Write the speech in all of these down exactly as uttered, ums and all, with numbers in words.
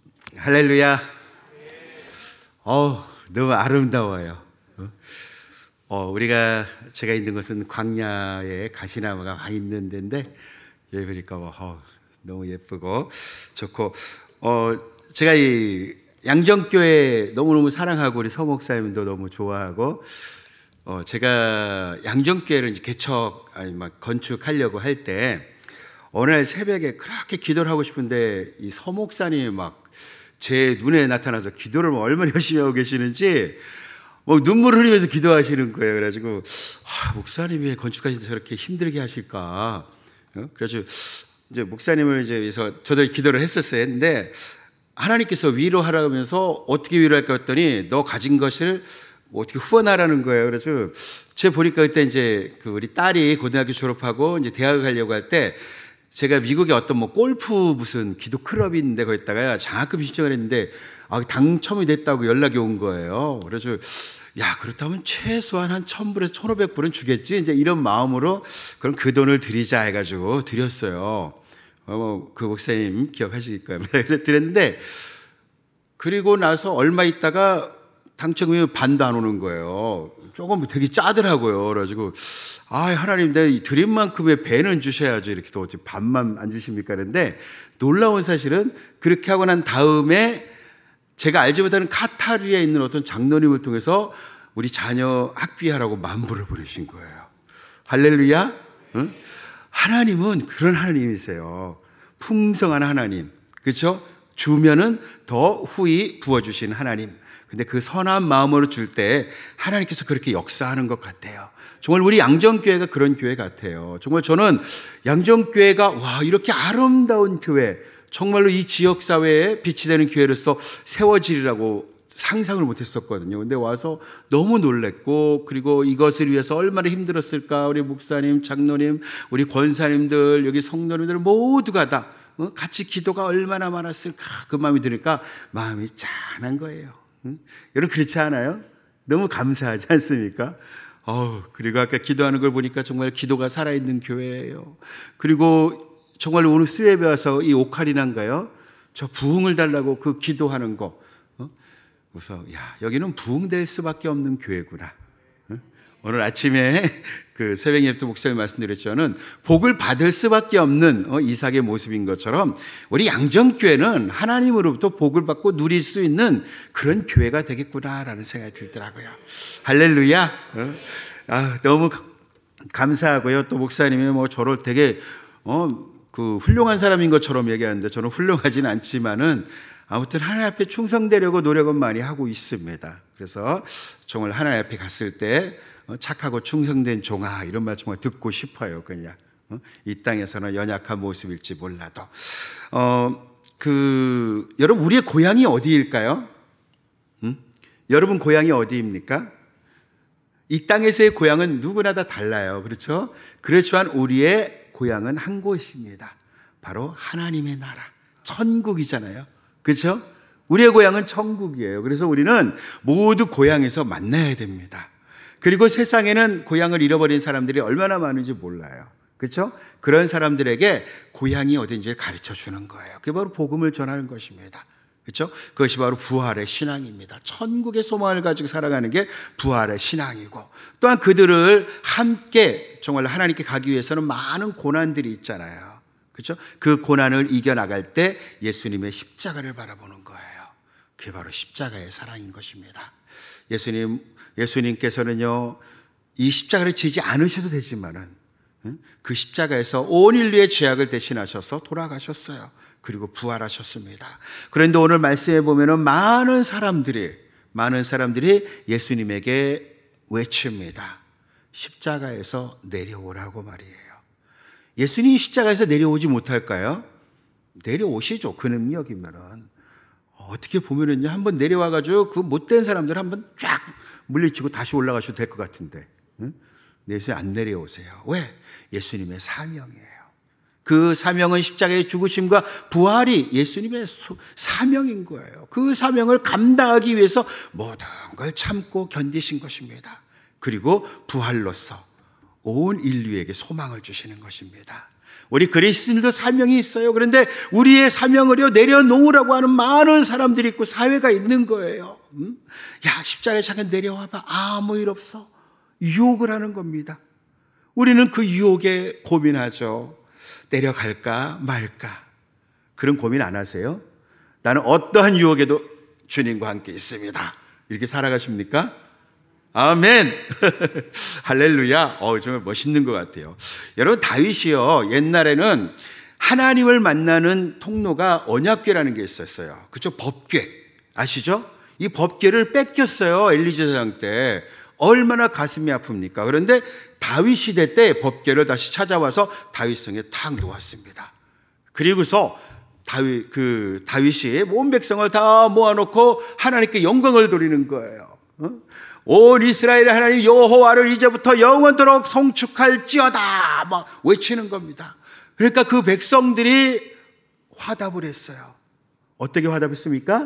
할렐루야. 어, 너무 아름다워요. 어, 우리가 제가 있는 곳은 광야에 가시나무가 와 있는 데인데 여기 보니까 어, 너무 예쁘고 좋고 어, 제가 이 양정교회 너무너무 사랑하고 우리 서 목사님도 너무 좋아하고 어, 제가 양정교회를 이제 개척 아니 막 건축하려고 할 때 어느 날 새벽에 그렇게 기도를 하고 싶은데 이 서 목사님이 막 제 눈에 나타나서 기도를 얼마나 열심히 하고 계시는지 뭐 눈물을 흘리면서 기도하시는 거예요. 그래가지고 아, 목사님이 왜 건축하시는데 저렇게 힘들게 하실까? 어? 그래가지고 이제 목사님을 이제 위해서 저도 기도를 했었어요. 했는데 하나님께서 위로하라면서 어떻게 위로할까 했더니 너 가진 것을 뭐 어떻게 후원하라는 거예요. 그래서 제가 보니까 그때 이제 그 우리 딸이 고등학교 졸업하고 이제 대학을 가려고 할 때 제가 미국에 어떤 뭐 골프 무슨 기도 클럽이 있는데 거기다가 장학금 신청을 했는데 아, 당첨이 됐다고 연락이 온 거예요. 그래서 야, 그렇다면 최소한 한 천 불에서 천오백 불은 주겠지. 이제 이런 마음으로 그럼 그 돈을 드리자 해가지고 드렸어요. 어, 그 목사님 기억하실 거예요. 그래 드렸는데 그리고 나서 얼마 있다가 당첨금이 반도 안 오는 거예요. 조금 되게 짜더라고요. 그래가지고 아, 하나님, 내 드린 만큼의 배는 주셔야죠. 이렇게 또 반만 안 주십니까? 그런데 놀라운 사실은 그렇게 하고 난 다음에 제가 알지 못하는 카타르에 있는 어떤 장로님을 통해서 우리 자녀 학비하라고 만불을 보내신 거예요. 할렐루야. 응? 하나님은 그런 하나님이세요. 풍성한 하나님. 그렇죠? 주면은 더 후히 부어주시는 하나님. 근데 그 선한 마음으로 줄 때 하나님께서 그렇게 역사하는 것 같아요. 정말 우리 양정교회가 그런 교회 같아요. 정말 저는 양정교회가 와, 이렇게 아름다운 교회, 정말로 이 지역사회에 빛이 되는 교회로서 세워지리라고 상상을 못했었거든요. 근데 와서 너무 놀랬고, 그리고 이것을 위해서 얼마나 힘들었을까. 우리 목사님, 장로님, 우리 권사님들, 여기 성도님들 모두가 다 같이 기도가 얼마나 많았을까. 그 마음이 드니까 마음이 짠한 거예요. 응? 여러분 그렇지 않아요? 너무 감사하지 않습니까? 어우, 그리고 아까 기도하는 걸 보니까 정말 기도가 살아있는 교회예요. 그리고 정말 오늘 수협에 와서 이 오카리나인가요? 저 부흥을 달라고 그 기도하는 거. 어? 그래서 야, 여기는 부흥될 수밖에 없는 교회구나. 어? 오늘 아침에 그 새벽 예배 때 목사님 말씀드렸죠는 복을 받을 수밖에 없는 어, 이삭의 모습인 것처럼 우리 양정교회는 하나님으로부터 복을 받고 누릴 수 있는 그런 교회가 되겠구나라는 생각이 들더라고요. 할렐루야. 어? 아, 너무 감사하고요. 또 목사님이 뭐 저를 되게 어, 그 훌륭한 사람인 것처럼 얘기하는데 저는 훌륭하지는 않지만은 아무튼 하나님 앞에 충성되려고 노력은 많이 하고 있습니다. 그래서 정말 하나님 앞에 갔을 때 착하고 충성된 종아, 이런 말 정말 듣고 싶어요. 그냥 이 땅에서는 연약한 모습일지 몰라도 어, 그 여러분 우리의 고향이 어디일까요? 음? 여러분 고향이 어디입니까? 이 땅에서의 고향은 누구나 다 달라요. 그렇죠? 그렇지만 우리의 고향은 한 곳입니다. 바로 하나님의 나라, 천국이잖아요. 그렇죠? 우리의 고향은 천국이에요. 그래서 우리는 모두 고향에서 만나야 됩니다. 그리고 세상에는 고향을 잃어버린 사람들이 얼마나 많은지 몰라요. 그렇죠? 그런 사람들에게 고향이 어딘지를 가르쳐 주는 거예요. 그게 바로 복음을 전하는 것입니다. 그렇죠? 그것이 바로 부활의 신앙입니다. 천국의 소망을 가지고 살아가는 게 부활의 신앙이고, 또한 그들을 함께 정말 하나님께 가기 위해서는 많은 고난들이 있잖아요. 그렇죠? 그 고난을 이겨나갈 때 예수님의 십자가를 바라보는 거예요. 그게 바로 십자가의 사랑인 것입니다. 예수님, 예수님께서는요, 이 십자가를 지지 않으셔도 되지만은 그 십자가에서 온 인류의 죄악을 대신하셔서 돌아가셨어요. 그리고 부활하셨습니다. 그런데 오늘 말씀해 보면은 많은 사람들이, 많은 사람들이 예수님에게 외칩니다. 십자가에서 내려오라고 말이에요. 예수님이 십자가에서 내려오지 못할까요? 내려오시죠. 그 능력이면은. 어떻게 보면은요, 한번 내려와가지고 그 못된 사람들 한번 쫙 물리치고 다시 올라가셔도 될 것 같은데, 응? 예수님 안 내려오세요. 왜? 예수님의 사명이에요. 그 사명은 십자가의 죽으심과 부활이 예수님의 사명인 거예요. 그 사명을 감당하기 위해서 모든 걸 참고 견디신 것입니다. 그리고 부활로서 온 인류에게 소망을 주시는 것입니다. 우리 그리스도인도 사명이 있어요. 그런데 우리의 사명을요 내려놓으라고 하는 많은 사람들이 있고 사회가 있는 거예요. 음? 야, 십자가에 잠깐 내려와봐. 아무 일 없어. 유혹을 하는 겁니다. 우리는 그 유혹에 고민하죠. 내려갈까 말까. 그런 고민 안 하세요? 나는 어떠한 유혹에도 주님과 함께 있습니다. 이렇게 살아가십니까? 아멘. 할렐루야. 어, 정말 멋있는 것 같아요. 여러분, 다윗이요 옛날에는 하나님을 만나는 통로가 언약궤라는 게 있었어요. 그죠? 법궤 아시죠? 이 법궤를 뺏겼어요. 엘리제사장 때. 얼마나 가슴이 아픕니까? 그런데 다윗 시대 때 법궤를 다시 찾아와서 다윗성에 탁 놓았습니다. 그리고서 다윗 그 다윗이 온 백성을 다 모아놓고 하나님께 영광을 돌리는 거예요. 어? 온 이스라엘의 하나님 여호와를 이제부터 영원토록 송축할지어다 막 외치는 겁니다. 그러니까 그 백성들이 화답을 했어요. 어떻게 화답했습니까?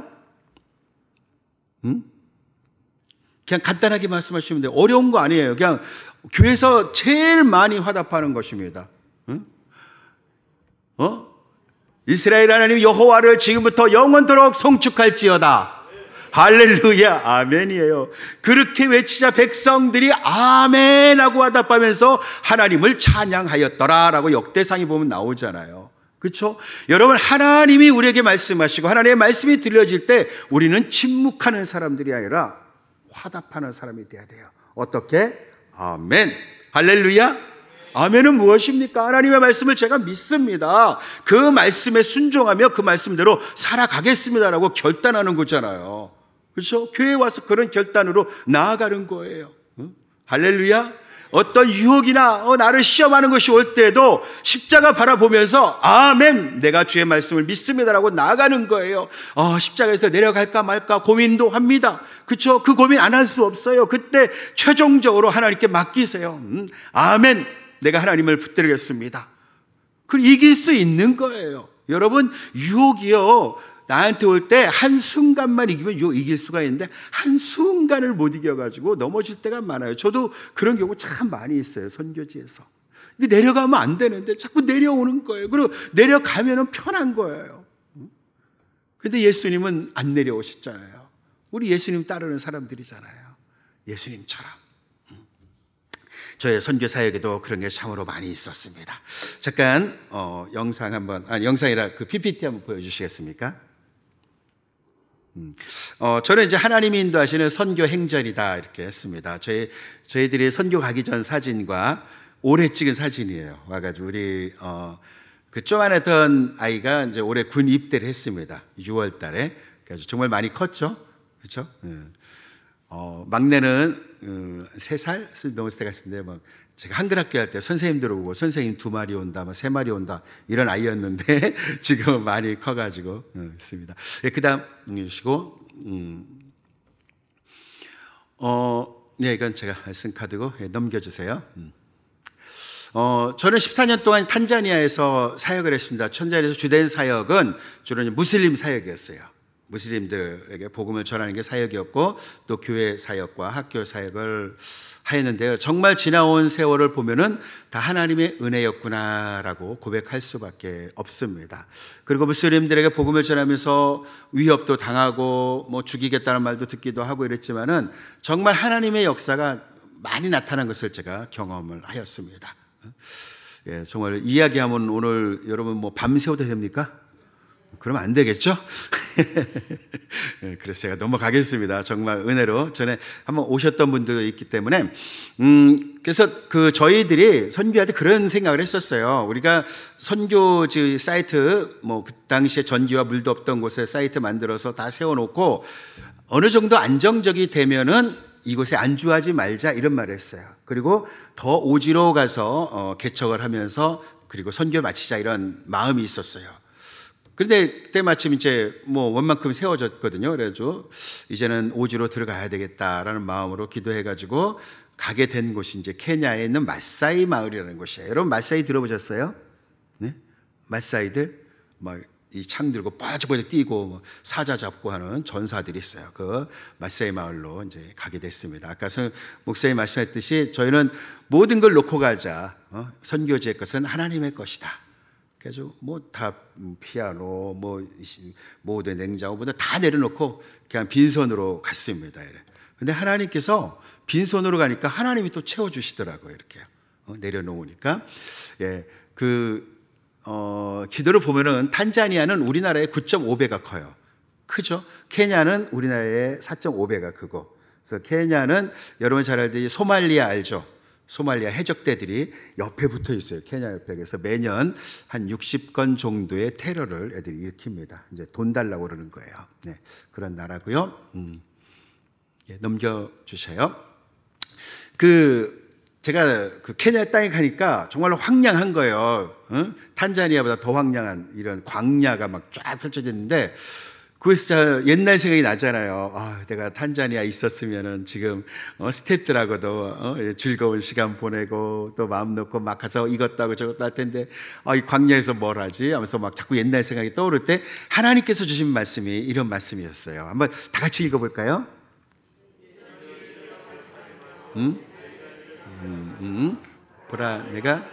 음? 그냥 간단하게 말씀하시면 돼요. 어려운 거 아니에요. 그냥 교회에서 제일 많이 화답하는 것입니다. 응? 어? 이스라엘 하나님 여호와를 지금부터 영원토록 송축할지어다. 할렐루야. 아멘이에요. 그렇게 외치자 백성들이 아멘하고 화답하면서 하나님을 찬양하였더라라고 역대상에 보면 나오잖아요. 그렇죠? 여러분, 하나님이 우리에게 말씀하시고 하나님의 말씀이 들려질 때 우리는 침묵하는 사람들이 아니라 화답하는 사람이 돼야 돼요. 어떻게? 아멘. 할렐루야. 아멘은 무엇입니까? 하나님의 말씀을 제가 믿습니다. 그 말씀에 순종하며 그 말씀대로 살아가겠습니다라고 결단하는 거잖아요. 그렇죠? 교회에 와서 그런 결단으로 나아가는 거예요. 응? 할렐루야. 어떤 유혹이나 어, 나를 시험하는 것이 올 때도 십자가 바라보면서 아멘, 내가 주의 말씀을 믿습니다라고 나아가는 거예요. 어, 십자가에서 내려갈까 말까 고민도 합니다. 그렇죠? 그 고민 안 할 수 없어요. 그때 최종적으로 하나님께 맡기세요. 음, 아멘, 내가 하나님을 붙들겠습니다. 그걸 이길 수 있는 거예요. 여러분, 유혹이요 나한테 올 때 한순간만 이기면 이길 수가 있는데 한순간을 못 이겨가지고 넘어질 때가 많아요. 저도 그런 경우 참 많이 있어요. 선교지에서. 내려가면 안 되는데 자꾸 내려오는 거예요. 그리고 내려가면 편한 거예요. 근데 예수님은 안 내려오셨잖아요. 우리 예수님 따르는 사람들이잖아요. 예수님처럼. 저의 선교 사역에도 그런 게 참으로 많이 있었습니다. 잠깐 어, 영상 한번, 아니 영상이라 그 피피티 한번 보여주시겠습니까? 음, 어, 저는 이제 하나님이 인도하시는 선교 행전이다 이렇게 했습니다. 저희 저희들이 선교 가기 전 사진과 올해 찍은 사진이에요. 와가지고 우리 어, 그 쪼만했던 아이가 이제 올해 군 입대를 했습니다. 유월달에. 그래서 정말 많이 컸죠, 그렇죠? 음. 어, 막내는 어, 세 살 넘었을 때 같은데 막 제가 한글 학교 할 때 선생님들 오고 선생님 두 마리 온다, 뭐 세 마리 온다 이런 아이였는데 지금 많이 커가지고 어, 있습니다. 예, 그다음 주시고, 음, 어, 네, 이건 제가 쓴 카드고 예, 넘겨주세요. 음. 어, 저는 십사 년 동안 탄자니아에서 사역을 했습니다. 탄자니아에서 주된 사역은 주로 무슬림 사역이었어요. 무슬림들에게 복음을 전하는 게 사역이었고 또 교회 사역과 학교 사역을 하였는데요. 정말 지나온 세월을 보면은 다 하나님의 은혜였구나라고 고백할 수밖에 없습니다. 그리고 무슬림들에게 복음을 전하면서 위협도 당하고 뭐 죽이겠다는 말도 듣기도 하고 이랬지만은 정말 하나님의 역사가 많이 나타난 것을 제가 경험을 하였습니다. 예, 정말 이야기하면 오늘 여러분 뭐 밤새워도 됩니까? 그러면 안 되겠죠? 그래서 제가 넘어가겠습니다. 정말 은혜로 전에 한번 오셨던 분들도 있기 때문에 음 그래서 그 저희들이 선교할 때 그런 생각을 했었어요. 우리가 선교지 사이트 뭐 그 당시에 전기와 물도 없던 곳에 사이트 만들어서 다 세워놓고 어느 정도 안정적이 되면은 이곳에 안주하지 말자 이런 말을 했어요. 그리고 더 오지로 가서 어, 개척을 하면서 그리고 선교 마치자 이런 마음이 있었어요. 그런데 그때 마침 이제 뭐 원만큼 세워졌거든요. 그래가지고 이제는 오지로 들어가야 되겠다라는 마음으로 기도해가지고 가게 된 곳이 이제 케냐에 있는 마사이 마을이라는 곳이에요. 여러분 마사이 들어보셨어요? 네? 마사이들 막 이 창 들고 빠져빠져 뛰고 뭐 사자 잡고 하는 전사들이 있어요. 그 마사이 마을로 이제 가게 됐습니다. 아까 목사님 말씀했듯이 저희는 모든 걸 놓고 가자. 어? 선교지의 것은 하나님의 것이다. 그래서 뭐 다 피아노, 뭐 모든 냉장고 모두 다 내려놓고 그냥 빈손으로 갔습니다. 근데 하나님께서 빈손으로 가니까 하나님이 또 채워주시더라고요. 이렇게 어, 내려놓으니까. 예, 그 어, 기도를 보면은 탄자니아는 우리나라의 구 점 오 배가 커요. 크죠? 케냐는 우리나라의 사 점 오 배가 크고. 그래서 케냐는 여러분 잘 알듯이 소말리아 알죠? 소말리아 해적대들이 옆에 붙어 있어요. 케냐 옆에. 그래서 매년 한 육십 건 정도의 테러를 애들이 일으킵니다. 이제 돈 달라고 그러는 거예요. 네, 그런 나라고요. 음. 예, 넘겨주세요. 그 제가 그 케냐 땅에 가니까 정말로 황량한 거예요. 어? 탄자니아보다 더 황량한 이런 광야가 막 쫙 펼쳐져 있는데 그래서 옛날 생각이 나잖아요. 아, 내가 탄자니아 있었으면은 지금 어, 스태프들하고도 어, 즐거운 시간 보내고 또 마음 놓고 막 가서 이것도 하고 저것도 할 텐데 아, 이 광야에서 뭘 하지? 하면서 막 자꾸 옛날 생각이 떠오를 때 하나님께서 주신 말씀이 이런 말씀이었어요. 한번 다 같이 읽어볼까요? 음? 음, 음. 보라, 내가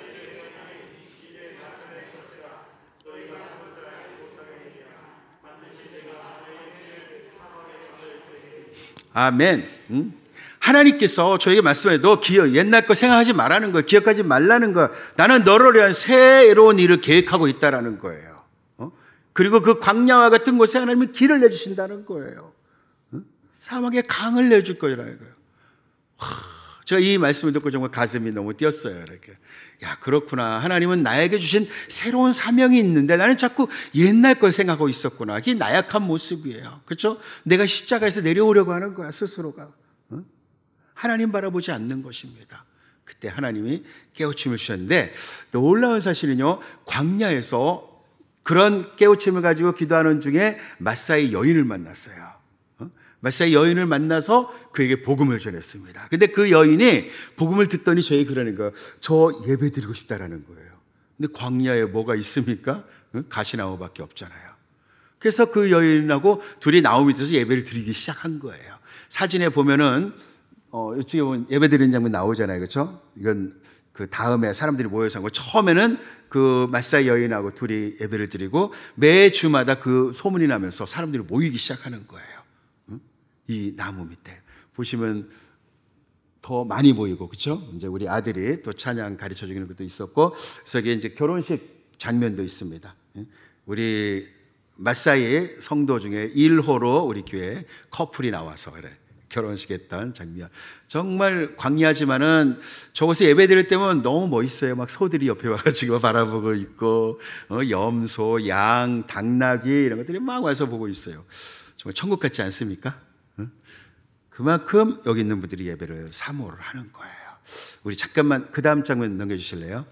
아멘. 음? 하나님께서 저에게 말씀해 너 기억 옛날 거 생각하지 말라는 거예요. 기억하지 말라는 거예요. 나는 너를 위한 새로운 일을 계획하고 있다라는 거예요. 어? 그리고 그 광야와 같은 곳에 하나님은 길을 내주신다는 거예요. 어? 사막에 강을 내줄 거라는 거예요. 하, 제가 이 말씀을 듣고 정말 가슴이 너무 뛰었어요. 이렇게. 야, 그렇구나. 하나님은 나에게 주신 새로운 사명이 있는데 나는 자꾸 옛날 걸 생각하고 있었구나. 이게 나약한 모습이에요. 그렇죠? 내가 십자가에서 내려오려고 하는 거야, 스스로가. 어? 하나님 바라보지 않는 것입니다. 그때 하나님이 깨우침을 주셨는데 놀라운 사실은요, 광야에서 그런 깨우침을 가지고 기도하는 중에 마사이 여인을 만났어요. 마사이 여인을 만나서 그에게 복음을 전했습니다. 근데 그 여인이 복음을 듣더니 저에게 그러는 거예요. 저 예배 드리고 싶다라는 거예요. 근데 광야에 뭐가 있습니까? 가시나무밖에 없잖아요. 그래서 그 여인하고 둘이 나무 밑에서 예배를 드리기 시작한 거예요. 사진에 보면은 어, 이쪽에 보면 예배 드리는 장면 나오잖아요. 그렇죠? 이건 그 다음에 사람들이 모여서 한 거. 처음에는 그 마사이 여인하고 둘이 예배를 드리고 매 주마다 그 소문이 나면서 사람들이 모이기 시작하는 거예요. 이 나무 밑에 보시면 더 많이 보이고, 그렇죠? 이제 우리 아들이 또 찬양 가르쳐 주는 것도 있었고, 그래서 이게 이제 결혼식 장면도 있습니다. 우리 마사이 성도 중에 일 호로 우리 교회 커플이 나와서 그래 결혼식 했던 장면. 정말 광야지만은 저곳에 예배 드릴 때면 너무 멋있어요. 막 소들이 옆에 와가지고 바라보고 있고, 어, 염소, 양, 당나귀 이런 것들이 막 와서 보고 있어요. 정말 천국 같지 않습니까? 그만큼 여기 있는 분들이 예배를 사모를 하는 거예요. 우리 잠깐만 그 다음 장면 넘겨주실래요?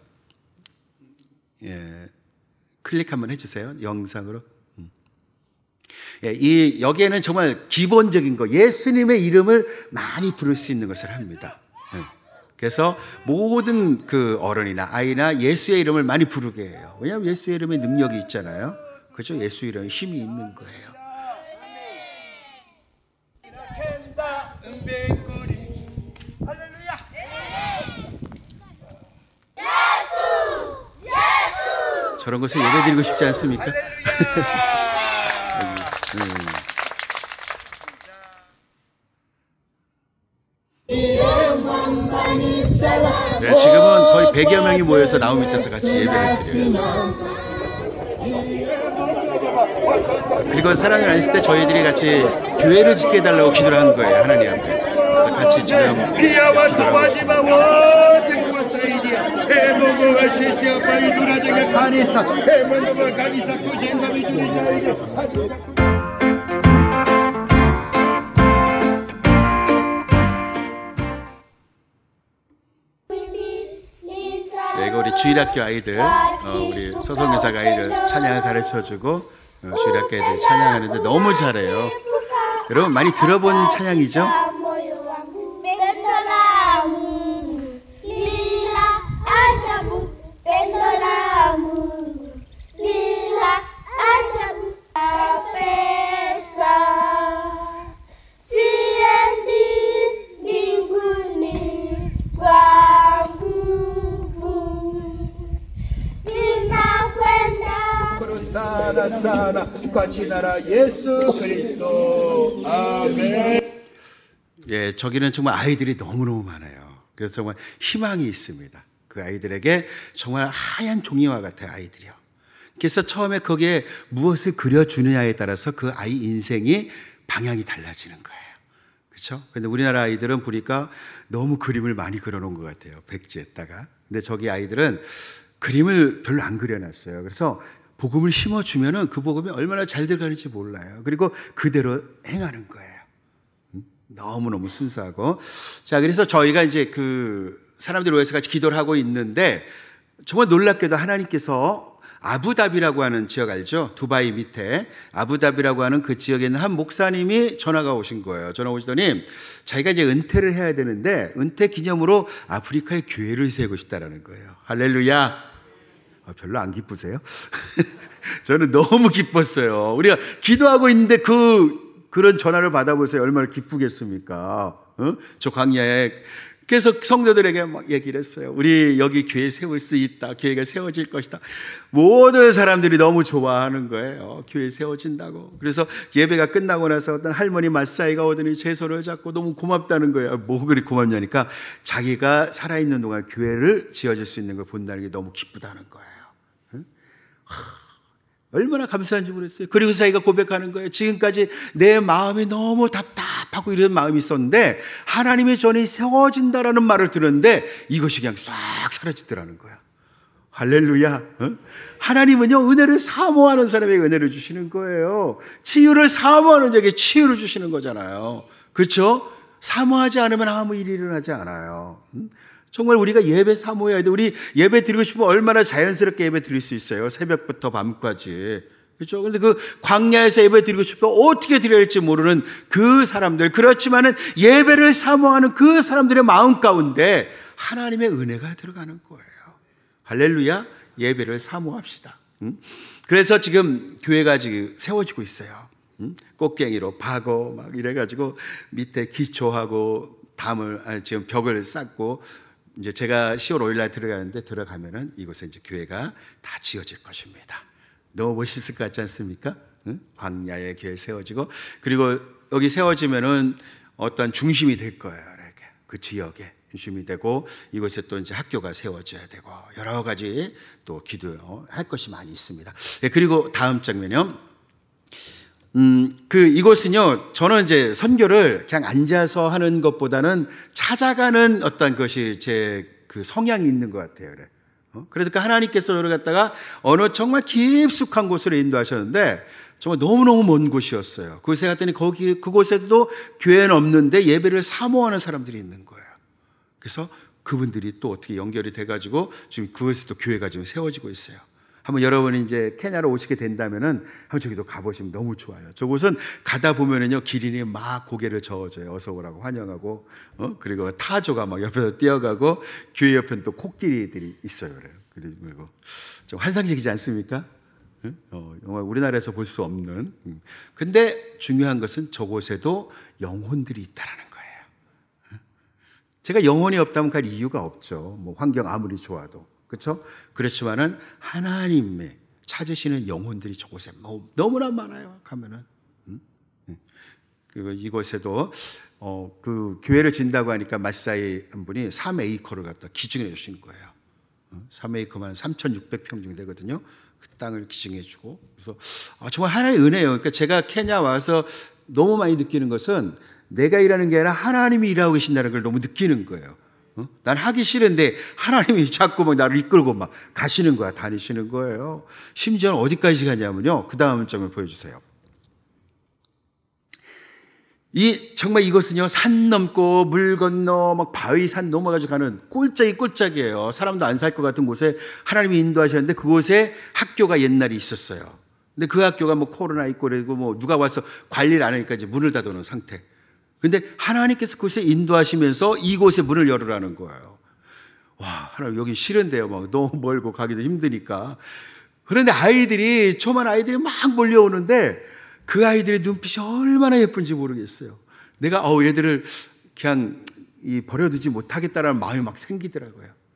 예, 클릭 한번 해주세요. 영상으로. 음. 예, 이 여기에는 정말 기본적인 거, 예수님의 이름을 많이 부를 수 있는 것을 합니다. 예. 그래서 모든 그 어른이나 아이나 예수의 이름을 많이 부르게 해요. 왜냐하면 예수의 이름에 능력이 있잖아요. 그렇죠? 예수 이름에 힘이 있는 거예요. 저런 것을 예배드리고 싶지 않습니까? 음. 네, 지금은 거의 백여 명이 모여서 나무 밑에서 같이 예배를 드려요. 그리고 사랑을 안 했을 때 저희들이 같이 교회를 짓게 해달라고 기도를 한 거예요, 하나님 앞에. 그래서 같이 지금 기도를 하고 있습니다. 네, 이거 우리 주일학교 아이들, 어, 우리 서성여사 아이들 찬양을 가르쳐주고 어, 주일학교 아이들 찬양하는데 너무 잘해요. 여러분 많이 들어본 찬양이죠? When 호사나 같이 나라 예수 그리스도. 아멘. 예, 저기는 정말 아이들이 너무너무 많아요. 그래서 정말 희망이 있습니다. 그 아이들에게 정말 하얀 종이와 같아요, 아이들이요. 그래서 처음에 거기에 무엇을 그려주느냐에 따라서 그 아이 인생이 방향이 달라지는 거예요. 그렇죠? 근데 우리나라 아이들은 보니까 너무 그림을 많이 그려놓은 것 같아요, 백지에다가. 근데 저기 아이들은 그림을 별로 안 그려놨어요. 그래서 복음을 심어주면은 그 복음이 얼마나 잘 들어가는지 몰라요. 그리고 그대로 행하는 거예요. 너무너무 순수하고. 자, 그래서 저희가 이제 그 사람들이 모여서 같이 기도를 하고 있는데 정말 놀랍게도 하나님께서 아부다비라고 하는 지역 알죠? 두바이 밑에 아부다비라고 하는 그 지역에 있는 한 목사님이 전화가 오신 거예요. 전화 오시더니 자기가 이제 은퇴를 해야 되는데 은퇴 기념으로 아프리카에 교회를 세우고 싶다라는 거예요. 할렐루야. 아, 별로 안 기쁘세요? 저는 너무 기뻤어요. 우리가 기도하고 있는데 그 그런 전화를 받아보세요. 얼마나 기쁘겠습니까? 어? 저 광야에 계속 성도들에게 막 얘기를 했어요. 우리 여기 교회 세울 수 있다. 교회가 세워질 것이다. 모든 사람들이 너무 좋아하는 거예요. 교회 세워진다고. 그래서 예배가 끝나고 나서 어떤 할머니 맞사이가 오더니 제 손을 잡고 너무 고맙다는 거예요. 뭐 그리 고맙냐니까 자기가 살아있는 동안 교회를 지어질 수 있는 걸 본다는 게 너무 기쁘다는 거예요. 응? 하, 얼마나 감사한지 모르겠어요. 그리고 자기가 고백하는 거예요. 지금까지 내 마음이 너무 답답하고 이런 마음이 있었는데 하나님의 전이 세워진다라는 말을 들었는데 이것이 그냥 싹 사라지더라는 거야. 할렐루야. 어? 하나님은요 은혜를 사모하는 사람에게 은혜를 주시는 거예요. 치유를 사모하는 자에게 치유를 주시는 거잖아요. 그렇죠? 사모하지 않으면 아무 일이 일어나지 않아요. 음? 정말 우리가 예배 사모해야 돼. 우리 예배 드리고 싶으면 얼마나 자연스럽게 예배 드릴 수 있어요. 새벽부터 밤까지. 그렇죠? 그런데 그 광야에서 예배 드리고 싶으면 어떻게 드려야 할지 모르는 그 사람들. 그렇지만은 예배를 사모하는 그 사람들의 마음 가운데 하나님의 은혜가 들어가는 거예요. 할렐루야. 예배를 사모합시다. 그래서 지금 교회가 지금 세워지고 있어요. 꽃갱이로 파고 막 이래가지고 밑에 기초하고 담을 지금 벽을 쌓고 이제 제가 시월 오일 날 들어가는데 들어가면은 이곳에 이제 교회가 다 지어질 것입니다. 너무 멋있을 것 같지 않습니까? 응? 광야에 교회 세워지고 그리고 여기 세워지면은 어떤 중심이 될 거예요. 이렇게 그 지역에 중심이 되고 이곳에 또 이제 학교가 세워져야 되고 여러 가지 또 기도할 것이 많이 있습니다. 네, 그리고 다음 장면이요. 음, 그, 이곳은요, 저는 이제 선교를 그냥 앉아서 하는 것보다는 찾아가는 어떤 것이 제 그 성향이 있는 것 같아요. 그래. 어? 그러니까 하나님께서 저를 갖다가 어느 정말 깊숙한 곳으로 인도하셨는데 정말 너무너무 먼 곳이었어요. 그곳에 갔더니 거기, 그곳에도 교회는 없는데 예배를 사모하는 사람들이 있는 거예요. 그래서 그분들이 또 어떻게 연결이 돼가지고 지금 그곳에 또 교회가 지금 세워지고 있어요. 한번 여러분이 이제 케냐로 오시게 된다면은 한번 저기도 가보시면 너무 좋아요. 저곳은 가다 보면은요 기린이 막 고개를 저어줘요. 어서 오라고 환영하고, 어 그리고 타조가 막 옆에서 뛰어가고 교회 옆에는 또 코끼리들이 있어요. 그래요. 그리고 좀 환상적이지 않습니까? 어, 정말 우리나라에서 볼 수 없는. 근데 중요한 것은 저곳에도 영혼들이 있다라는 거예요. 제가 영혼이 없다면 갈 이유가 없죠. 뭐 환경 아무리 좋아도. 그렇죠? 그렇지만은 하나님의 찾으시는 영혼들이 저곳에 너무나 많아요. 가면은 음? 그리고 이곳에도 어, 그 교회를 진다고 하니까 마사이 한 분이 삼 에이커를 갖다 기증해 주신 거예요. 어? 삼 에이커면 삼천육백 평 정도 되거든요. 그 땅을 기증해 주고 그래서 아, 정말 하나님의 은혜예요. 그러니까 제가 케냐 와서 너무 많이 느끼는 것은 내가 일하는 게 아니라 하나님이 일하고 계신다는 걸 너무 느끼는 거예요. 어? 난 하기 싫은데 하나님이 자꾸 막 나를 이끌고 막 가시는 거야. 다니시는 거예요. 심지어는 어디까지 가냐면요. 그 다음 점을 보여주세요. 이 정말 이것은요 산 넘고 물 건너 막 바위 산 넘어가지고 가는 꼴짝이 꼴짝이에요. 사람도 안 살 것 같은 곳에 하나님이 인도하셨는데 그곳에 학교가 옛날에 있었어요. 근데 그 학교가 뭐 코로나 있고 그리고 뭐 누가 와서 관리를 안 하니까 이제 문을 닫아놓은 상태. 근데 하나님께서 그곳에 인도하시면서 이곳에 문을 열으라는 거예요. 와, 하나님 여기 싫은데요. 막 너무 멀고 가기도 힘드니까. 그런데 아이들이, 초만 아이들이 막 몰려오는데 그 아이들의 눈빛이 얼마나 예쁜지 모르겠어요. 내가 어 얘들을 그냥 이 버려두지 못하겠다라는 마음이 막 생기더라고요.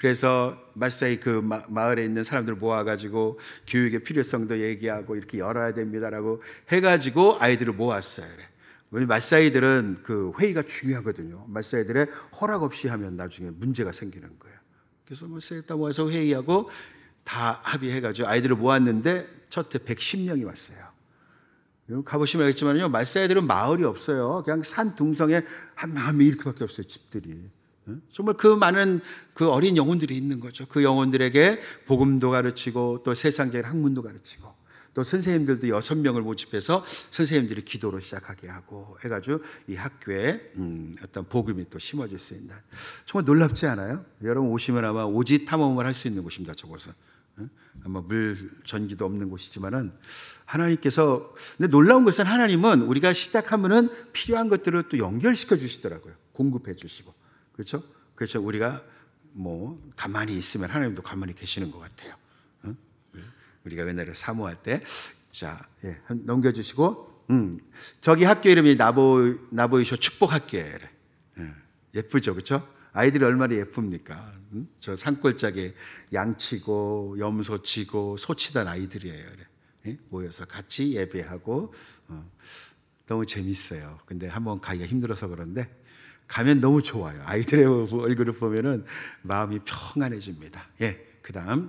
그래서 마사이 그 마, 마을에 있는 사람들 모아가지고 교육의 필요성도 얘기하고 이렇게 열어야 됩니다라고 해가지고 아이들을 모았어요. 왜냐면 마사이들은 그 회의가 중요하거든요. 마사이들의 허락 없이 하면 나중에 문제가 생기는 거예요. 그래서 마사이 다 모아서 회의하고 다 합의해가지고 아이들을 모았는데 첫해 백십 명이 왔어요. 가보시면 알겠지만요, 마사이들은 마을이 없어요. 그냥 산 둥성에 한 명 한 명 이렇게밖에 없어요, 집들이. 정말 그 많은 그 어린 영혼들이 있는 거죠. 그 영혼들에게 복음도 가르치고 또 세상적인 학문도 가르치고 또 선생님들도 여섯 명을 모집해서 선생님들이 기도로 시작하게 하고 해가지고 이 학교에 음, 어떤 복음이 또 심어질 수 있는, 정말 놀랍지 않아요? 여러분 오시면 아마 오지 탐험을 할 수 있는 곳입니다. 저곳은 아마 물 전기도 없는 곳이지만은 하나님께서, 근데 놀라운 것은 하나님은 우리가 시작하면은 필요한 것들을 또 연결시켜 주시더라고요. 공급해 주시고. 그렇죠? 그래서 우리가 뭐 가만히 있으면 하나님도 가만히 계시는 것 같아요. 응? 우리가 옛날에 사모할 때, 자, 예, 넘겨주시고, 음, 저기 학교 이름이 나보 나보이쇼 축복학교예요. 예, 예쁘죠, 그렇죠? 아이들이 얼마나 예쁩니까? 응? 저 산골짜기에 양치고 염소 치고 소 치던 아이들이에요. 예? 모여서 같이 예배하고 어, 너무 재밌어요. 근데 한번 가기가 힘들어서 그런데 가면 너무 좋아요. 아이들의 얼굴을 보면은 마음이 평안해집니다. 예, 그다음,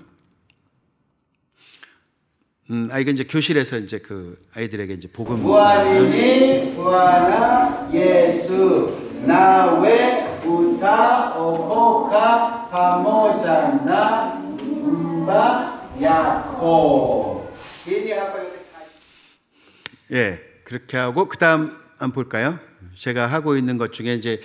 음, 아이가 이제 교실에서 이제 그 아이들에게 이제 복음. 부활이니 부활아 예수 나왜 우타 오호카 파모잔나 음바 야코. 예, 그렇게 하고 그다음 한번 볼까요? 제가 하고 있는 것 중에 이제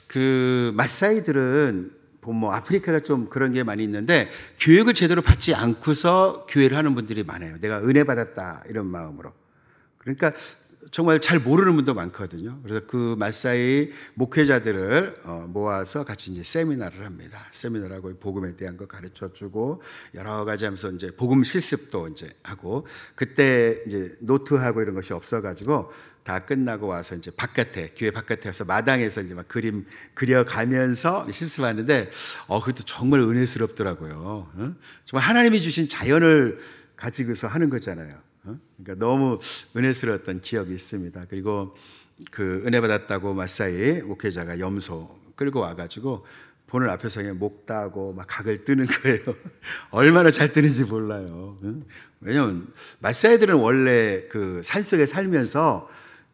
그 마사이들은 뭐 아프리카가 좀 그런 게 많이 있는데 교육을 제대로 받지 않고서 교회를 하는 분들이 많아요. 내가 은혜 받았다 이런 마음으로. 그러니까 정말 잘 모르는 분도 많거든요. 그래서 그 마사이 목회자들을 모아서 같이 이제 세미나를 합니다. 세미나라고 복음에 대한 거 가르쳐 주고 여러 가지 하면서 이제 복음 실습도 이제 하고, 그때 이제 노트하고 이런 것이 없어가지고 다 끝나고 와서 이제 바깥에, 교회 바깥에 와서 마당에서 이제 막 그림 그려가면서 실습하는데, 어, 그것도 정말 은혜스럽더라고요. 어? 정말 하나님이 주신 자연을 가지고서 하는 거잖아요. 어? 그러니까 너무 은혜스러웠던 기억이 있습니다. 그리고 그 은혜 받았다고 마사이 목회자가 염소 끌고 와가지고 본을 앞에서 그냥 목 따고 막 각을 뜨는 거예요. 얼마나 잘 뜨는지 몰라요. 어? 왜냐면 마사이들은 원래 그 산속에 살면서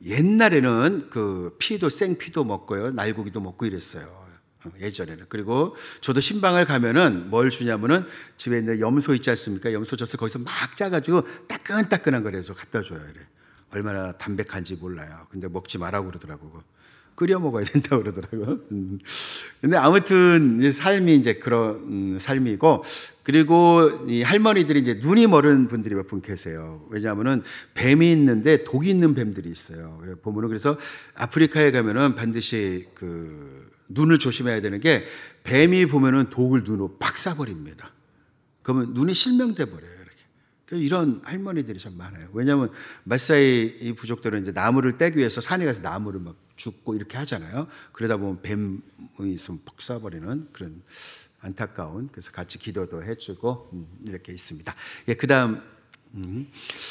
옛날에는 그 피도 생피도 먹고요, 날고기도 먹고 이랬어요. 예전에는. 그리고 저도 신방을 가면은 뭘 주냐면은 집에 있는 염소 있지 않습니까? 염소 젖을 거기서 막 짜가지고 따끈따끈한 거래서 갖다 줘요. 이래. 얼마나 담백한지 몰라요. 근데 먹지 말라고 그러더라고요. 끓여 먹어야 된다고 그러더라고요. 음. 근데 아무튼 삶이 이제 그런 음, 삶이고, 그리고 이 할머니들이 이제 눈이 멀은 분들이 몇 분 계세요. 왜냐하면은 뱀이 있는데 독이 있는 뱀들이 있어요. 보면은 그래서 아프리카에 가면은 반드시 그 눈을 조심해야 되는 게, 뱀이 보면은 독을 눈으로 팍 쏴버립니다. 그러면 눈이 실명돼 버려요. 이렇게. 이런 할머니들이 참 많아요. 왜냐하면 마사이 이 부족들은 이제 나무를 떼기 위해서 산에 가서 나무를 막 줍고 이렇게 하잖아요. 그러다 보면 뱀이 있으면 팍 쏴버리는 그런 안타까운, 그래서 같이 기도도 해주고 음, 이렇게 있습니다. 예, 그다음 음,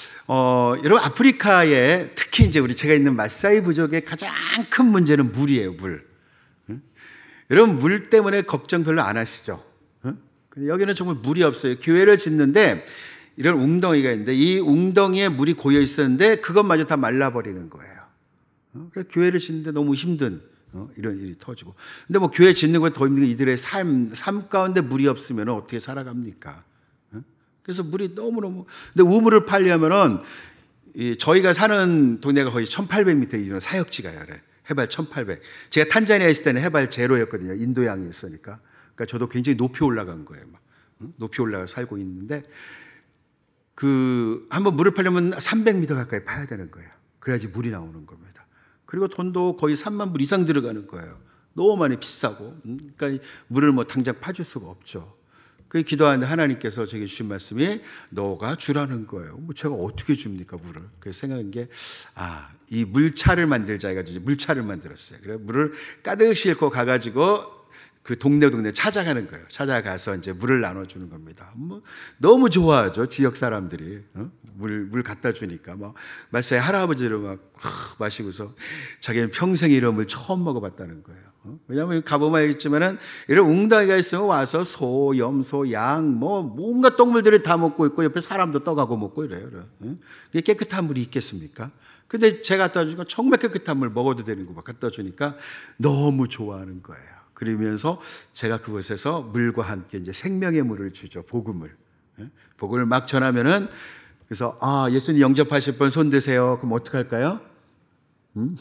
어, 여러분 아프리카에 특히 이제 우리 제가 있는 마사이 부족의 가장 큰 문제는 물이에요. 물. 음? 여러분 물 때문에 걱정 별로 안 하시죠? 음? 여기는 정말 물이 없어요. 교회를 짓는데 이런 웅덩이가 있는데 이 웅덩이에 물이 고여 있었는데 그것마저 다 말라버리는 거예요. 어? 교회를 짓는데 너무 힘든 어? 이런 일이 터지고. 근데 뭐 교회 짓는 건 더 힘든 게 이들의 삶, 삶 가운데 물이 없으면 어떻게 살아갑니까? 어? 그래서 물이 너무너무. 근데 우물을 파려면은 이 저희가 사는 동네가 거의 천팔백 미터 이런 사역지가요. 그래. 해발 천팔백. 제가 탄자니아에 있을 때는 해발 제로였거든요. 인도양에 있으니까. 그러니까 저도 굉장히 높이 올라간 거예요. 막. 어? 높이 올라가 살고 있는데 그 한번 물을 파려면 삼백 미터 가까이 파야 되는 거예요. 그래야지 물이 나오는 겁니다. 그리고 돈도 거의 삼만 불 이상 들어가는 거예요. 너무 많이 비싸고. 그러니까 물을 뭐 당장 파줄 수가 없죠. 그 기도하는데 하나님께서 제게 주신 말씀이 너가 주라는 거예요. 뭐 제가 어떻게 줍니까 물을? 그래서 생각한 게, 아, 이 물차를 만들자 해가지고 물차를 만들었어요. 그래 물을 가득 싣고 가가지고 그 동네 동네 찾아가는 거예요. 찾아가서 이제 물을 나눠주는 겁니다. 뭐 너무 좋아하죠. 지역 사람들이 어? 물, 물 갖다 주니까 막 말세 할아버지를 막 하, 마시고서 자기는 평생 이런 물 처음 먹어봤다는 거예요. 어? 왜냐하면 가보면 알겠지만은 이런 웅덩이가 있으면 와서 소, 염소, 양, 뭐 뭔가 동물들이 다 먹고 있고 옆에 사람도 떠가고 먹고 이래요. 어? 깨끗한 물이 있겠습니까? 근데 제가 갖다 주니까 정말 깨끗한 물 먹어도 되는 거 막 갖다 주니까 너무 좋아하는 거예요. 그러면서 제가 그곳에서 물과 함께 이제 생명의 물을 주죠. 복음을. 복음을 막 전하면은 그래서 아, 예수님 영접하실 분 손 드세요. 그럼 어떻게 할까요? 음?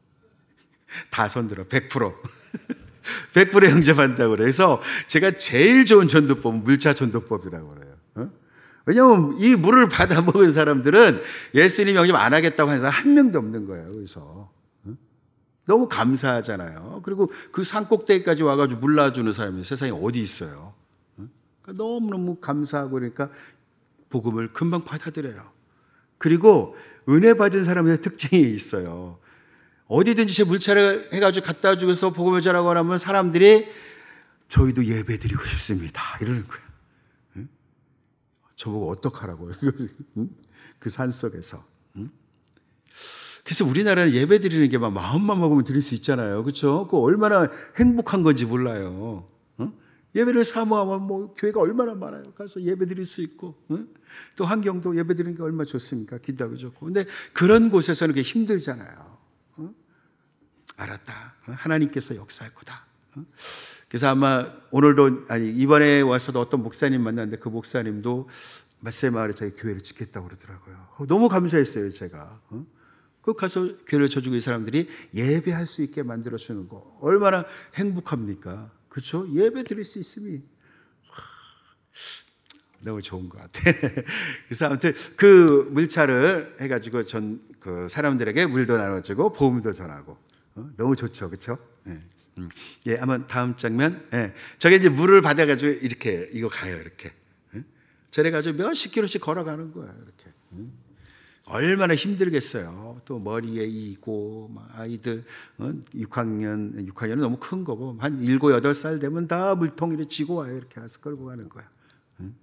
다 손 들어. 백 퍼센트. 백 퍼센트 영접한다고 그래서 제가 제일 좋은 전도법은 물차 전도법이라고 그래요. 어? 왜냐하면 이 물을 받아 먹은 사람들은 예수님 영접 안 하겠다고 하는 사람 한 명도 없는 거예요. 그래서 너무 감사하잖아요. 그리고 그 산 꼭대기까지 와가지고 물 놔주는 사람이 세상에 어디 있어요? 그러니까 너무너무 감사하고 그러니까 복음을 금방 받아들여요. 그리고 은혜 받은 사람의 특징이 있어요. 어디든지 제 물차를 해가지고 갖다 주고서 복음을 전하고 하면 사람들이 저희도 예배 드리고 싶습니다. 이러는 거예요. 응? 저보고 어떡하라고요? 그 산 속에서. 응? 그래서 우리나라는 예배 드리는 게 막 마음만 먹으면 드릴 수 있잖아요. 그렇죠? 그 얼마나 행복한 건지 몰라요. 어? 예배를 사모하면 뭐 교회가 얼마나 많아요. 가서 예배 드릴 수 있고 어? 또 환경도 예배 드리는 게 얼마나 좋습니까? 기도하기 좋고. 근데 그런 곳에서는 그게 힘들잖아요. 어? 알았다. 어? 하나님께서 역사할 거다. 어? 그래서 아마 오늘도 아니 이번에 와서도 어떤 목사님 만났는데 그 목사님도 맞세 마을에 저희 교회를 짓겠다고 그러더라고요. 어, 너무 감사했어요, 제가. 어? 그 가서 교회를 져주고 이 사람들이 예배할 수 있게 만들어주는 거 얼마나 행복합니까? 그렇죠? 예배 드릴 수 있음이 너무 좋은 것 같아. 그래서 아무튼 그 물차를 해가지고 전 그 사람들에게 물도 나눠주고 복음도 전하고 어? 너무 좋죠, 그렇죠? 예, 음. 예, 아마 다음 장면. 예, 저게 이제 물을 받아가지고 이렇게 이거 가요, 이렇게. 예? 저래가지고 몇십 킬로씩 걸어가는 거야, 이렇게. 음. 얼마나 힘들겠어요. 또 머리에 이고 아이들 어? 육 학년, 육 학년은 너무 큰 거고 한 일곱 여덟 살 되면 다 물통이를 쥐고 와요. 이렇게 와서 끌고 가는 거야. 응?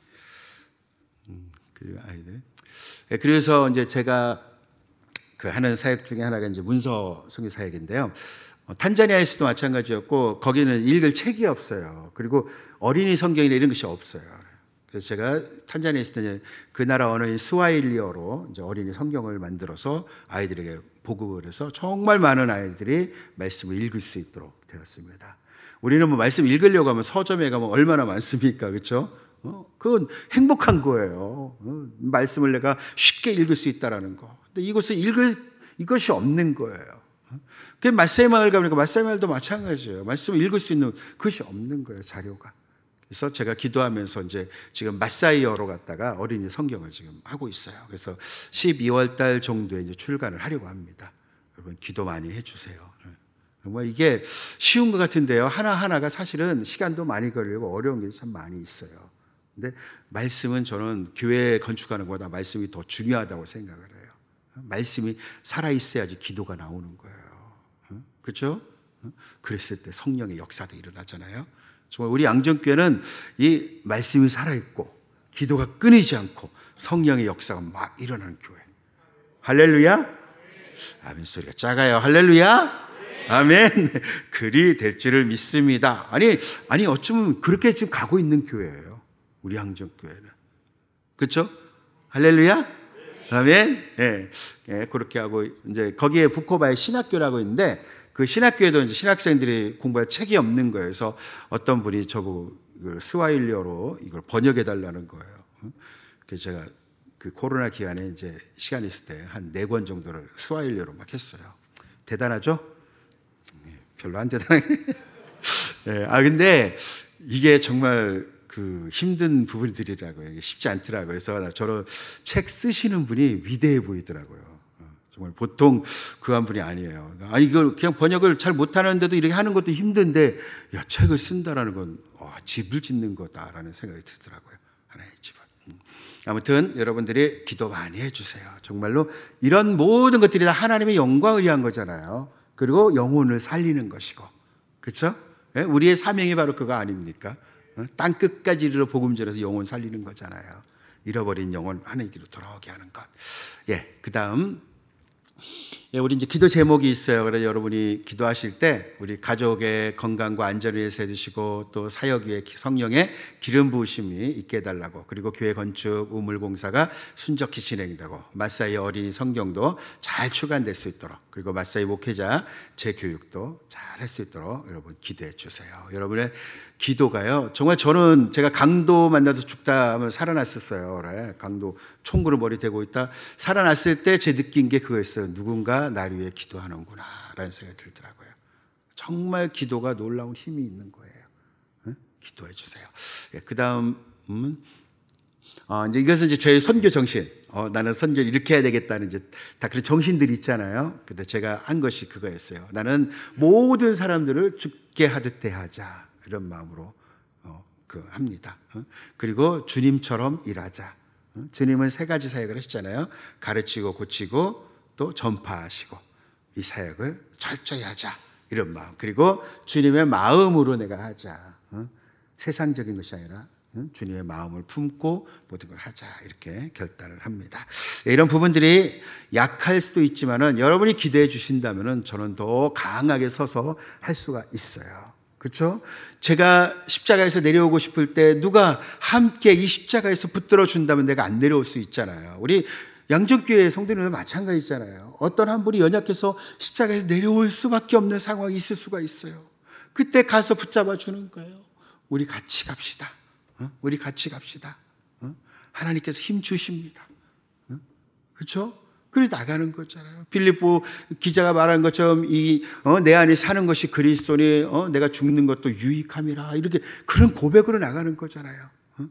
음, 그리고 아이들. 네, 그래서 이제 제가 그 하는 사역 중에 하나가 이제 문서 선교 사역인데요. 어, 탄자니아에서도 마찬가지였고 거기는 읽을 책이 없어요. 그리고 어린이 성경이나 이런 것이 없어요. 그래서 제가 탄자니아에 있을 때 그 나라 언어인 스와힐리어로 이제 어린이 성경을 만들어서 아이들에게 보급을 해서 정말 많은 아이들이 말씀을 읽을 수 있도록 되었습니다. 우리는 뭐 말씀 읽으려고 하면 서점에 가면 얼마나 많습니까? 그렇죠? 어, 그건 행복한 거예요. 어, 말씀을 내가 쉽게 읽을 수 있다라는 거. 근데 이곳에 읽을 이것이 없는 거예요. 그 말세의 마을 가보니까 말세의 마을도 마찬가지예요. 말씀을 읽을 수 있는 그것이 없는 거예요, 자료가. 그래서 제가 기도하면서 이제 지금 마사이어로 갔다가 어린이 성경을 지금 하고 있어요. 그래서 십이월 달 정도에 이제 출간을 하려고 합니다. 여러분 기도 많이 해주세요. 정말 이게 쉬운 것 같은데요. 하나하나가 사실은 시간도 많이 걸리고 어려운 게 참 많이 있어요. 근데 말씀은 저는 교회 건축하는 것보다 말씀이 더 중요하다고 생각을 해요. 말씀이 살아있어야지 기도가 나오는 거예요. 그렇죠? 그랬을 때 성령의 역사도 일어나잖아요. 정말 우리 양정교회는 이 말씀이 살아있고 기도가 끊이지 않고 성령의 역사가 막 일어나는 교회. 할렐루야? 아멘 소리가 작아요. 할렐루야? 아멘. 그리 될 줄을 믿습니다. 아니, 아니 어쩌면 그렇게 지금 가고 있는 교회예요. 우리 양정교회는. 그렇죠? 할렐루야? 아멘. 예, 예, 그렇게 하고 이제 거기에 부코바에 신학교라고 있는데 그 신학교에도 이제 신학생들이 공부할 책이 없는 거예요. 그래서 어떤 분이 저보고 이걸 스와힐리어로 이걸 번역해 달라는 거예요. 그래서 제가 그 코로나 기간에 이제 시간이 있을 때 한 네 권 정도를 스와힐리어로 막 했어요. 대단하죠? 별로 안 대단하게. 네, 아 근데 이게 정말 그 힘든 부분들이라고요. 쉽지 않더라고요. 그래서 저런 책 쓰시는 분이 위대해 보이더라고요. 정말 보통 그 한 분이 아니에요. 아니 이걸 그냥 번역을 잘 못하는데도 이렇게 하는 것도 힘든데 야 책을 쓴다라는 건 와, 집을 짓는 거다라는 생각이 들더라고요. 하나의 집을. 아무튼 여러분들이 기도 많이 해주세요. 정말로 이런 모든 것들이 다 하나님의 영광을 위한 거잖아요. 그리고 영혼을 살리는 것이고, 그렇죠? 예? 우리의 사명이 바로 그거 아닙니까? 어? 땅 끝까지 이르러 복음 전해서 영혼 살리는 거잖아요. 잃어버린 영혼 하나님께로 돌아오게 하는 것. 예, 그 다음 예, 우리 이제 기도 제목이 있어요. 그래서 여러분이 기도하실 때 우리 가족의 건강과 안전을 위해서 해주시고 또 사역 위에 성령의 기름 부으심이 있게 해달라고, 그리고 교회 건축 우물 공사가 순적히 진행되고 마사이 어린이 성경도 잘 출간될 수 있도록, 그리고 마사이 목회자 재교육도 잘 할 수 있도록 여러분 기도해 주세요. 여러분의 기도가요, 정말 저는 제가 강도 만나서 죽다 하면 살아났었어요. 그래. 강도 총구로 머리 대고 있다 살아났을 때 제 느낀 게 그거였어요. 누군가 나를 위해 기도하는구나 라는 생각이 들더라고요. 정말 기도가 놀라운 힘이 있는 거예요. 응? 기도해 주세요. 예, 그 다음은 어, 이제 이것은 이제 저의 선교 정신. 어, 나는 선교를 이렇게 해야 되겠다는 이제 다 그런 정신들이 있잖아요. 근데 제가 한 것이 그거였어요. 나는 모든 사람들을 죽게 하듯 대하자, 이런 마음으로 어, 그 합니다. 어? 그리고 주님처럼 일하자. 어? 주님은 세 가지 사역을 하시잖아요. 가르치고 고치고 또 전파하시고, 이 사역을 철저히 하자, 이런 마음. 그리고 주님의 마음으로 내가 하자. 어? 세상적인 것이 아니라 주님의 마음을 품고 모든 걸 하자, 이렇게 결단을 합니다. 이런 부분들이 약할 수도 있지만은 여러분이 기대해 주신다면은 저는 더 강하게 서서 할 수가 있어요. 그렇죠? 제가 십자가에서 내려오고 싶을 때 누가 함께 이 십자가에서 붙들어 준다면 내가 안 내려올 수 있잖아요. 우리 양정교회 성도님들 마찬가지잖아요. 어떤 한 분이 연약해서 십자가에서 내려올 수밖에 없는 상황이 있을 수가 있어요. 그때 가서 붙잡아 주는 거예요. 우리 같이 갑시다. 어? 우리 같이 갑시다. 어? 하나님께서 힘 주십니다. 어? 그렇죠? 그래 나가는 거잖아요. 빌립보 기자가 말한 것처럼 이, 어, 내 안에 사는 것이 그리스도니 어, 내가 죽는 것도 유익함이라, 이렇게 그런 고백으로 나가는 거잖아요. 어?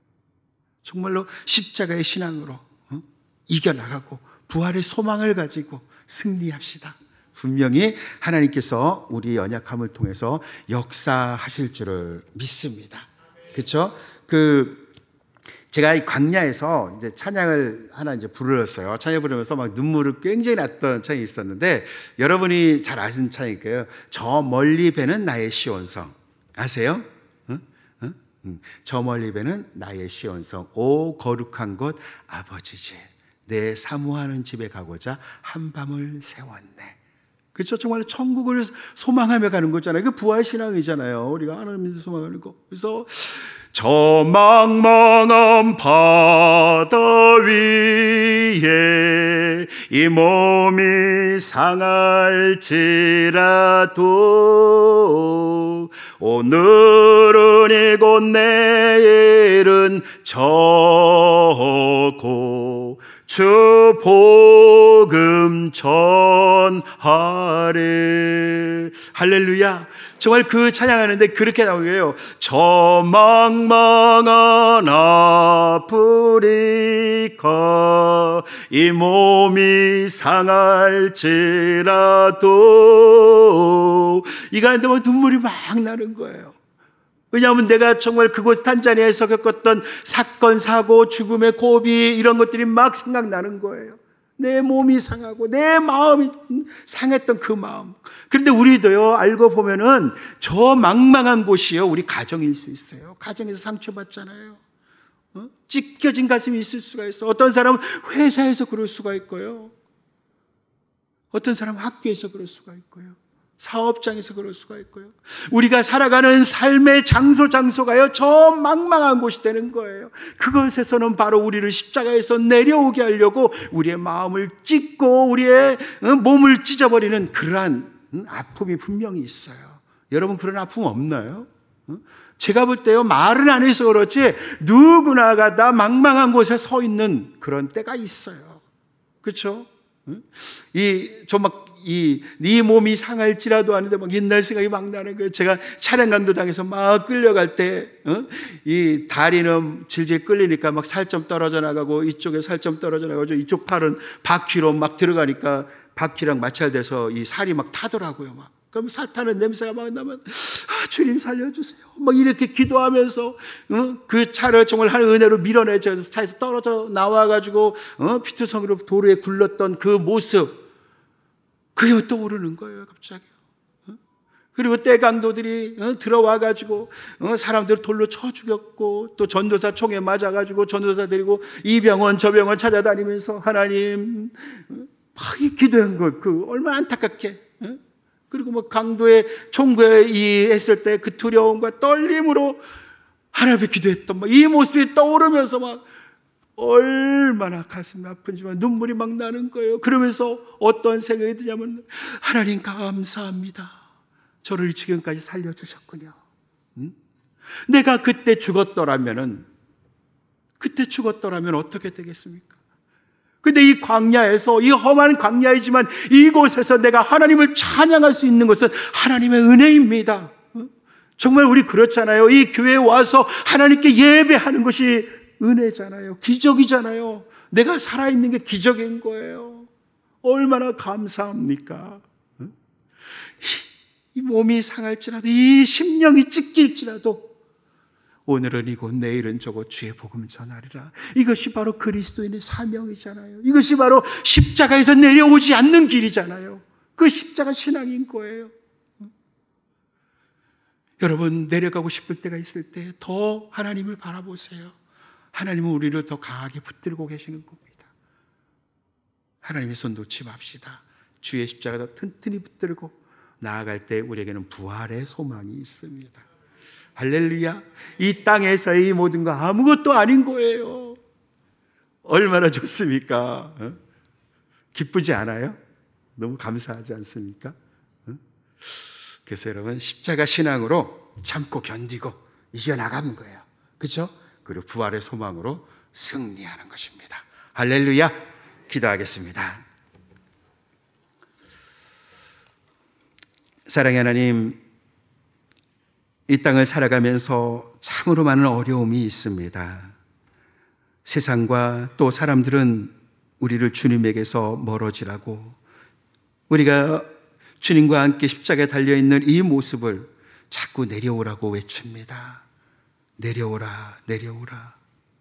정말로 십자가의 신앙으로 어? 이겨나가고 부활의 소망을 가지고 승리합시다. 분명히 하나님께서 우리 연약함을 통해서 역사하실 줄을 믿습니다. 그렇죠? 그 제가 이 광야에서 이제 찬양을 하나 이제 부르렀어요. 찬양 부르면서 막 눈물을 굉장히 났던 찬양이 있었는데, 여러분이 잘 아시는 찬양일 거예요. 저 멀리 배는 나의 시온성. 아세요? 응? 응? 응. 저 멀리 배는 나의 시온성. 오 거룩한 곳 아버지 집. 내 사모하는 집에 가고자 한밤을 세웠네. 그렇죠? 정말 천국을 소망하며 가는 거잖아요. 그 부활 신앙이잖아요. 우리가 하나님을 소망하는 거. 그래서 저 망망한 바다 위에 이 몸이 상할지라도 오늘은 이곳 내일은 저고 주 복음 전하리. 할렐루야. 정말 그 찬양하는데 그렇게 나오게요. 저 망망한 아프리카 이 몸이 상할지라도, 이 가운데 뭐 눈물이 막 나는 거예요. 왜냐하면 내가 정말 그곳 탄자니아에서 겪었던 사건, 사고, 죽음의 고비, 이런 것들이 막 생각나는 거예요. 내 몸이 상하고 내 마음이 상했던 그 마음. 그런데 우리도요, 알고 보면은 저 망망한 곳이요, 우리 가정일 수 있어요. 가정에서 상처받잖아요. 어? 찢겨진 가슴이 있을 수가 있어. 어떤 사람은 회사에서 그럴 수가 있고요. 어떤 사람은 학교에서 그럴 수가 있고요. 사업장에서 그럴 수가 있고요. 우리가 살아가는 삶의 장소 장소가요, 저 망망한 곳이 되는 거예요. 그것에서는 바로 우리를 십자가에서 내려오게 하려고 우리의 마음을 찢고 우리의 몸을 찢어버리는 그러한 아픔이 분명히 있어요. 여러분 그런 아픔 없나요? 제가 볼 때요, 말은 안 해서 그렇지 누구나가 다 망망한 곳에 서 있는 그런 때가 있어요. 그렇죠? 이 좀 막 이 네 몸이 상할지라도 하는데 막 옛날 생각이 막 나는 거예요. 제가 차량 강도 당해서 막 끌려갈 때 이 어? 다리는 질질 끌리니까 막 살점 떨어져 나가고 이쪽에 살점 떨어져 나가고 이쪽 팔은 바퀴로 막 들어가니까 바퀴랑 마찰돼서 이 살이 막 타더라고요. 막 그럼 살 타는 냄새가 막 나면 아, 주님 살려주세요. 막 이렇게 기도하면서 어? 그 차를 정말 하나님의 은혜로 밀어내죠. 차에서 떨어져 나와가지고 어? 피투성이로 도로에 굴렀던 그 모습, 그게 떠오르는 거예요, 갑자기. 어? 그리고 떼강도들이 어, 들어와가지고 어, 사람들 돌로 쳐 죽였고, 또 전도사 총에 맞아가지고 전도사 데리고 이 병원 저 병원 찾아다니면서 하나님 막 기도한 거, 그 얼마나 안타깝게. 어? 그리고 뭐 강도의 총구에 이 했을 때 그 두려움과 떨림으로 하나님께 기도했던 막 이 모습이 떠오르면서 막 얼마나 가슴이 아픈지만 눈물이 막 나는 거예요. 그러면서 어떤 생각이 드냐면, 하나님 감사합니다. 저를 지금까지 살려주셨군요. 응? 내가 그때 죽었더라면은, 그때 죽었더라면 어떻게 되겠습니까? 근데 이 광야에서, 이 험한 광야이지만 이곳에서 내가 하나님을 찬양할 수 있는 것은 하나님의 은혜입니다. 정말 우리 그렇잖아요. 이 교회에 와서 하나님께 예배하는 것이 은혜잖아요. 기적이잖아요. 내가 살아있는 게 기적인 거예요. 얼마나 감사합니까? 이 몸이 상할지라도, 이 심령이 찢길지라도 오늘은 이곳 내일은 저곳 주의 복음 전하리라. 이것이 바로 그리스도인의 사명이잖아요. 이것이 바로 십자가에서 내려오지 않는 길이잖아요. 그 십자가 신앙인 거예요. 여러분, 내려가고 싶을 때가 있을 때 더 하나님을 바라보세요. 하나님은 우리를 더 강하게 붙들고 계시는 겁니다. 하나님의 손 놓지 맙시다. 주의 십자가를 튼튼히 붙들고 나아갈 때 우리에게는 부활의 소망이 있습니다. 할렐루야. 이 땅에서의 이 모든 거 아무것도 아닌 거예요. 얼마나 좋습니까? 어? 기쁘지 않아요? 너무 감사하지 않습니까? 어? 그래서 여러분, 십자가 신앙으로 참고 견디고 이겨나가는 거예요. 그렇죠? 그리고 부활의 소망으로 승리하는 것입니다. 할렐루야. 기도하겠습니다. 사랑의 하나님, 이 땅을 살아가면서 참으로 많은 어려움이 있습니다. 세상과 또 사람들은 우리를 주님에게서 멀어지라고, 우리가 주님과 함께 십자가에 달려있는 이 모습을 자꾸 내려오라고 외칩니다. 내려오라, 내려오라.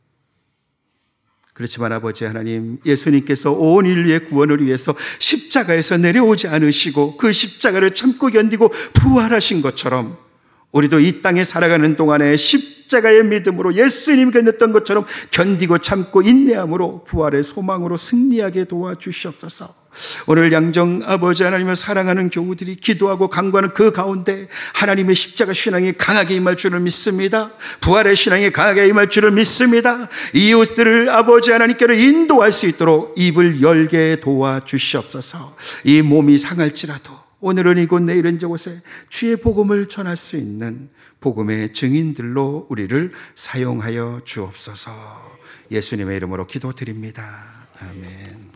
그렇지만 아버지 하나님, 예수님께서 온 인류의 구원을 위해서 십자가에서 내려오지 않으시고 그 십자가를 참고 견디고 부활하신 것처럼, 우리도 이 땅에 살아가는 동안에 십자가의 믿음으로 예수님이 견뎠던 것처럼 견디고 참고 인내함으로 부활의 소망으로 승리하게 도와주시옵소서. 오늘 양정 아버지 하나님을 사랑하는 교우들이 기도하고 간구하는 그 가운데 하나님의 십자가 신앙이 강하게 임할 줄을 믿습니다. 부활의 신앙이 강하게 임할 줄을 믿습니다. 이웃들을 아버지 하나님께로 인도할 수 있도록 입을 열게 도와주시옵소서. 이 몸이 상할지라도 오늘은 이곳 내일은 저곳에 주의 복음을 전할 수 있는 복음의 증인들로 우리를 사용하여 주옵소서. 예수님의 이름으로 기도드립니다. 아멘.